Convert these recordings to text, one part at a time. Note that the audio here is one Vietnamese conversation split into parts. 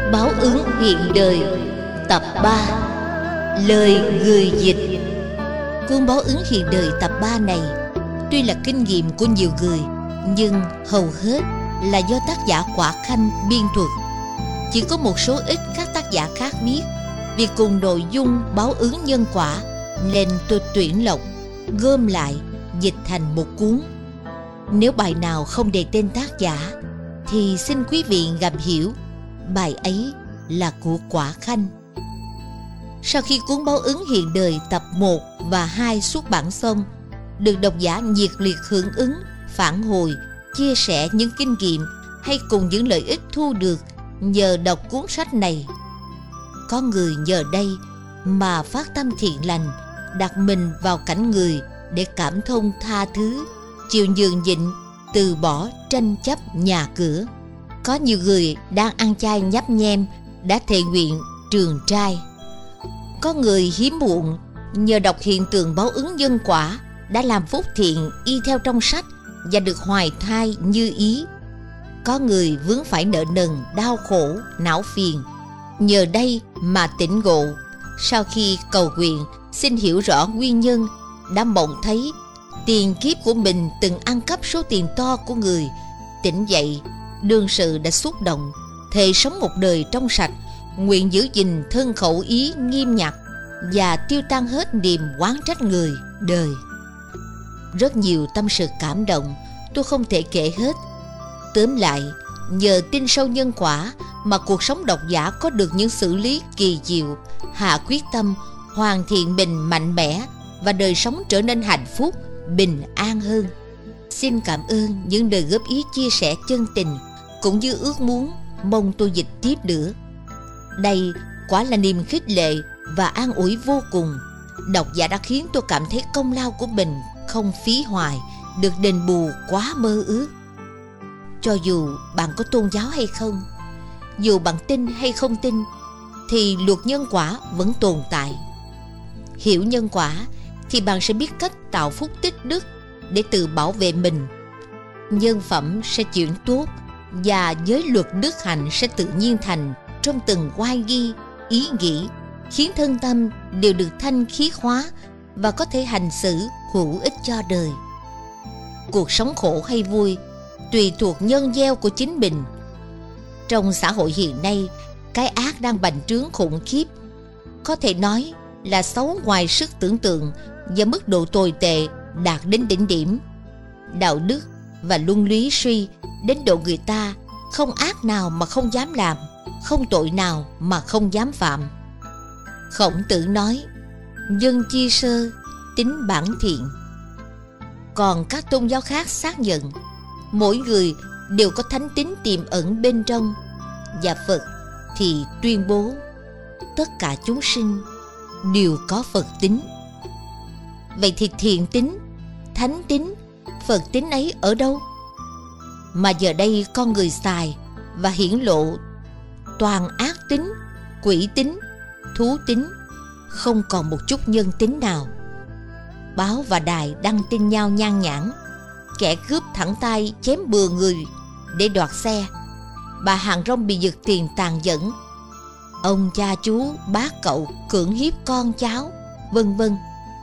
Báo ứng hiện đời tập 3. Lời người dịch. Cuốn Báo ứng hiện đời tập 3 này tuy là kinh nghiệm của nhiều người, nhưng hầu hết là do tác giả Quả Khanh biên thuật. Chỉ có một số ít các tác giả khác viết. Vì cùng nội dung báo ứng nhân quả nên tôi tuyển lọc, gom lại, dịch thành một cuốn. Nếu bài nào không đề tên tác giả thì xin quý vị ngầm hiểu bài ấy là của Quả Khanh. Sau khi cuốn Báo ứng hiện đời tập 1 và 2 xuất bản xong, được độc giả nhiệt liệt hưởng ứng, phản hồi, chia sẻ những kinh nghiệm hay cùng những lợi ích thu được nhờ đọc cuốn sách này. Có người nhờ đây mà phát tâm thiện lành, đặt mình vào cảnh người để cảm thông tha thứ, chịu nhường nhịn, từ bỏ tranh chấp nhà cửa. Có nhiều người đang ăn chay nhấp nhem đã thệ nguyện trường trai. Có người hiếm muộn nhờ đọc hiện tượng báo ứng nhân quả đã làm phúc thiện y theo trong sách và được hoài thai như ý. Có người vướng phải nợ nần, đau khổ, não phiền, nhờ đây mà tỉnh ngộ. Sau khi cầu nguyện xin hiểu rõ nguyên nhân, đã mộng thấy tiền kiếp của mình từng ăn cắp số tiền to của người. Tỉnh dậy, đương sự đã xúc động, thề sống một đời trong sạch, nguyện giữ gìn thân khẩu ý nghiêm nhặt và tiêu tan hết niềm oán trách người đời. Rất nhiều tâm sự cảm động, tôi không thể kể hết. Tóm lại, nhờ tin sâu nhân quả mà cuộc sống độc giả có được những xử lý kỳ diệu, hạ quyết tâm hoàn thiện mình mạnh mẽ và đời sống trở nên hạnh phúc, bình an hơn. Xin cảm ơn những lời góp ý chia sẻ chân tình, cũng như ước muốn mong tôi dịch tiếp nữa. Đây quả là niềm khích lệ và an ủi vô cùng. Độc giả đã khiến tôi cảm thấy công lao của mình không phí hoài, được đền bù quá mơ ước. Cho dù bạn có tôn giáo hay không, dù bạn tin hay không tin, thì luật nhân quả vẫn tồn tại. Hiểu nhân quả thì bạn sẽ biết cách tạo phúc tích đức để tự bảo vệ mình. Nhân phẩm sẽ chuyển tốt và giới luật đức hạnh sẽ tự nhiên thành trong từng oai nghi, ý nghĩ, khiến thân tâm đều được thanh khiết hóa và có thể hành xử hữu ích cho đời. Cuộc sống khổ hay vui tùy thuộc nhân gieo của chính mình. Trong xã hội hiện nay, cái ác đang bành trướng khủng khiếp, có thể nói là xấu ngoài sức tưởng tượng và mức độ tồi tệ đạt đến đỉnh điểm. Đạo đức và luân lý suy đến độ người ta không ác nào mà không dám làm, không tội nào mà không dám phạm. Khổng Tử nói: nhân chi sơ, tính bản thiện. Còn các tôn giáo khác xác nhận mỗi người đều có thánh tính tiềm ẩn bên trong, và Phật thì tuyên bố tất cả chúng sinh đều có Phật tính. Vậy thì thiện tính, thánh tính, Phật tính ấy ở đâu? Mà giờ đây con người xài và hiển lộ toàn ác tính, quỷ tính, thú tính, không còn một chút nhân tính nào. Báo và đài đăng tin nhau nhan nhản, kẻ cướp thẳng tay chém bừa người để đoạt xe, bà hàng rong bị giật tiền tàn nhẫn, ông cha chú bác cậu cưỡng hiếp con cháu, vân vân.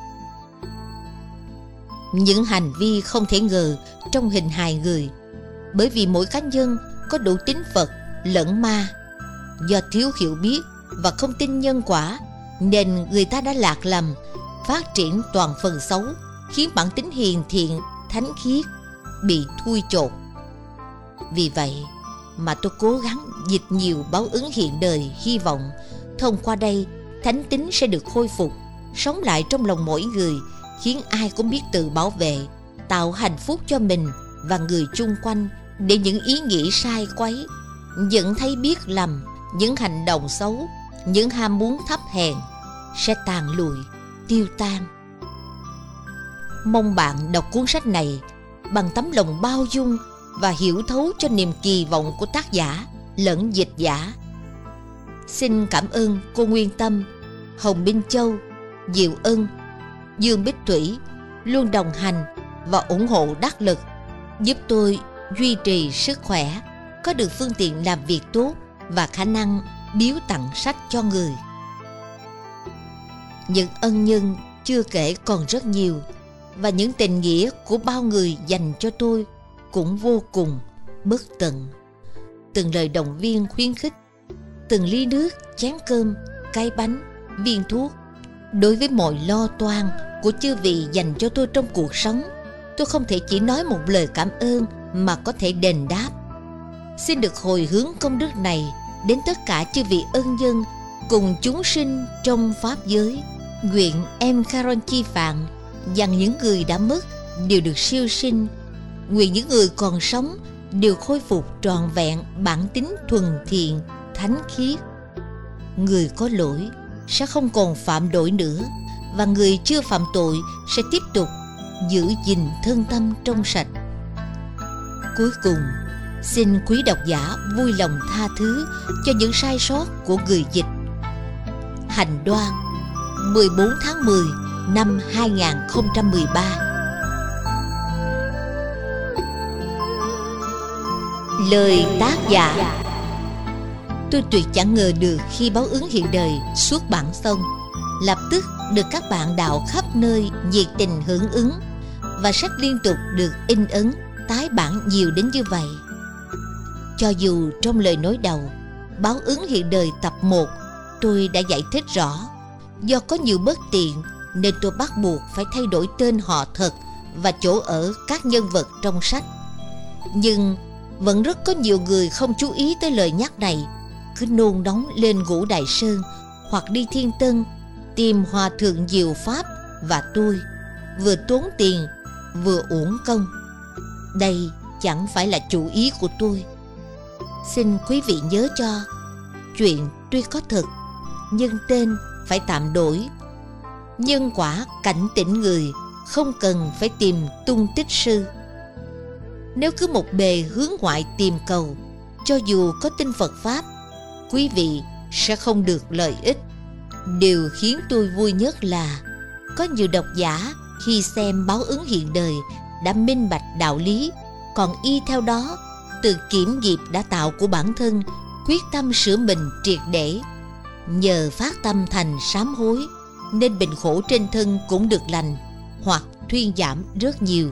Những hành vi không thể ngờ trong hình hài người, bởi vì mỗi cá nhân có đủ tín Phật lẫn ma. Do thiếu hiểu biết và không tin nhân quả nên người ta đã lạc lầm, phát triển toàn phần xấu, khiến bản tính hiền thiện, thánh khiết bị thui chột. Vì vậy mà tôi cố gắng dịch nhiều báo ứng hiện đời, hy vọng thông qua đây thánh tính sẽ được khôi phục, sống lại trong lòng mỗi người, khiến ai cũng biết tự bảo vệ, tạo hạnh phúc cho mình và người chung quanh, để những ý nghĩ sai quấy, nhận thấy biết lầm, những hành động xấu, những ham muốn thấp hèn sẽ tàn lụi, tiêu tan. Mong bạn đọc cuốn sách này bằng tấm lòng bao dung và hiểu thấu cho niềm kỳ vọng của tác giả lẫn dịch giả. Xin cảm ơn cô Nguyên Tâm, Hồng Minh Châu, Diệu Ân, Dương Bích Thủy luôn đồng hành và ủng hộ đắc lực, giúp tôi duy trì sức khỏe, có được phương tiện làm việc tốt và khả năng biếu tặng sách cho người. Những ân nhân chưa kể còn rất nhiều, và những tình nghĩa của bao người dành cho tôi cũng vô cùng bất tận. Từng lời động viên khuyến khích, từng ly nước, chén cơm, cái bánh, viên thuốc. Đối với mọi lo toan của chư vị dành cho tôi trong cuộc sống, tôi không thể chỉ nói một lời cảm ơn mà có thể đền đáp. Xin được hồi hướng công đức này đến tất cả chư vị ân nhân cùng chúng sinh trong pháp giới. Nguyện em Caron Chi Phạn rằng những người đã mất đều được siêu sinh. Nguyện những người còn sống đều khôi phục trọn vẹn bản tính thuần thiện, thánh khiết. Người có lỗi sẽ không còn phạm lỗi nữa, và người chưa phạm tội sẽ tiếp tục giữ gìn thân tâm trong sạch. Cuối cùng, xin quý độc giả vui lòng tha thứ cho những sai sót của người dịch. Hành Đoan, 14 tháng 10 năm 2013. Lời tác giả. Tôi tuyệt chẳng ngờ được khi báo ứng hiện đời xuất bản xong, lập tức được các bạn đạo khắp nơi nhiệt tình hưởng ứng, và sách liên tục được in ấn, tái bản nhiều đến như vậy. Cho dù trong lời nói đầu, báo ứng hiện đời tập 1, tôi đã giải thích rõ, do có nhiều bất tiện nên tôi bắt buộc phải thay đổi tên họ thật và chỗ ở các nhân vật trong sách. Nhưng vẫn rất có nhiều người không chú ý tới lời nhắc này, cứ nôn nóng lên Ngũ Đại Sơn hoặc đi Thiên Tân tìm Hòa Thượng Diệu Pháp, và tôi vừa tốn tiền vừa uổng công. Đây chẳng phải là chủ ý của tôi. Xin quý vị nhớ cho, chuyện tuy có thật, nhưng tên phải tạm đổi. Nhân quả cảnh tỉnh người, không cần phải tìm tung tích sư. Nếu cứ một bề hướng ngoại tìm cầu, cho dù có tin Phật Pháp, quý vị sẽ không được lợi ích. Điều khiến tôi vui nhất là có nhiều độc giả khi xem báo ứng hiện đời đã minh bạch đạo lý, còn y theo đó, từ kiểm nghiệp đã tạo của bản thân, quyết tâm sửa mình triệt để. Nhờ phát tâm thành sám hối nên bệnh khổ trên thân cũng được lành hoặc thuyên giảm rất nhiều.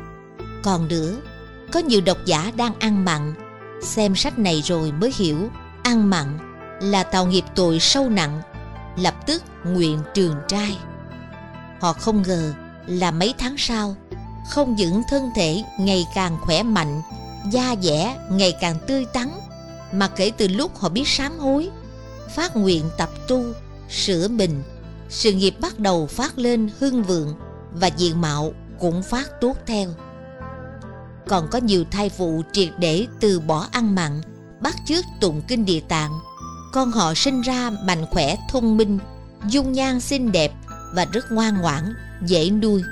Còn nữa, có nhiều độc giả đang ăn mặn, xem sách này rồi mới hiểu ăn mặn là tạo nghiệp tội sâu nặng, lập tức nguyện trường trai. Họ không ngờ là mấy tháng sau, không những thân thể ngày càng khỏe mạnh, da dẻ ngày càng tươi tắn, mà kể từ lúc họ biết sám hối, phát nguyện tập tu, sửa mình, sự nghiệp bắt đầu phát lên hưng vượng, và diện mạo cũng phát tốt theo. Còn có nhiều thai phụ triệt để từ bỏ ăn mặn, bắt chước tụng kinh Địa Tạng. Con họ sinh ra mạnh khỏe, thông minh, dung nhan xinh đẹp và rất ngoan ngoãn, dễ nuôi.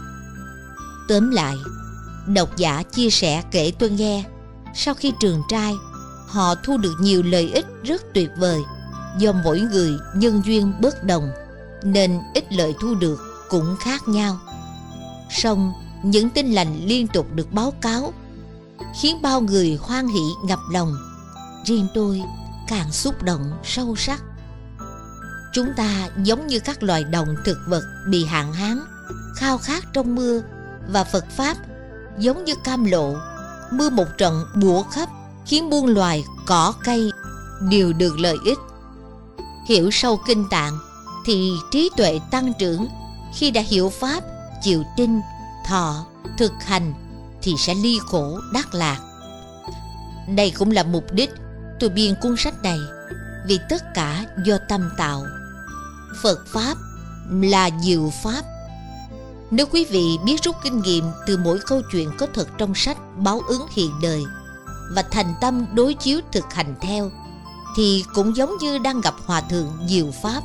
Tóm lại, độc giả chia sẻ kể tôi nghe, sau khi trường trai, họ thu được nhiều lợi ích rất tuyệt vời. Do mỗi người nhân duyên bất đồng, nên ích lợi thu được cũng khác nhau. Song những tin lành liên tục được báo cáo, khiến bao người hoan hỷ ngập lòng. Riêng tôi càng xúc động sâu sắc. Chúng ta giống như các loài động thực vật bị hạn hán, khao khát trong mưa, và Phật Pháp giống như cam lộ, mưa một trận bủa khắp, khiến muôn loài cỏ cây đều được lợi ích. Hiểu sâu kinh Tạng thì trí tuệ tăng trưởng. Khi đã hiểu Pháp, chịu tin, thọ, thực hành thì sẽ ly khổ đắc lạc. Đây cũng là mục đích tôi biên cuốn sách này, vì tất cả do tâm tạo. Phật Pháp là diệu Pháp. Nếu quý vị biết rút kinh nghiệm từ mỗi câu chuyện có thật trong sách báo ứng hiện đời và thành tâm đối chiếu thực hành theo, thì cũng giống như đang gặp Hòa Thượng Diệu Pháp.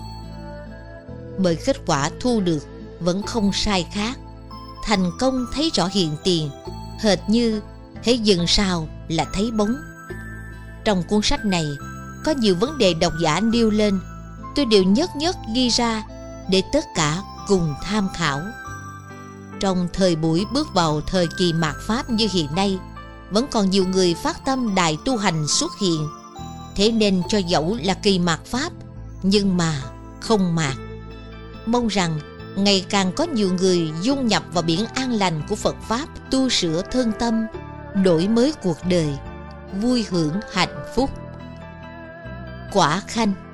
Bởi kết quả thu được vẫn không sai khác. Thành công thấy rõ hiện tiền, hệt như hễ dừng sao là thấy bóng. Trong cuốn sách này có nhiều vấn đề độc giả nêu lên, tôi đều nhất nhất ghi ra để tất cả cùng tham khảo. Trong thời buổi bước vào thời kỳ mạt Pháp như hiện nay, vẫn còn nhiều người phát tâm đại tu hành xuất hiện. Thế nên cho dẫu là kỳ mạt Pháp, nhưng mà không mạt. Mong rằng ngày càng có nhiều người dung nhập vào biển an lành của Phật Pháp, tu sửa thân tâm, đổi mới cuộc đời, vui hưởng hạnh phúc. Quả Khanh.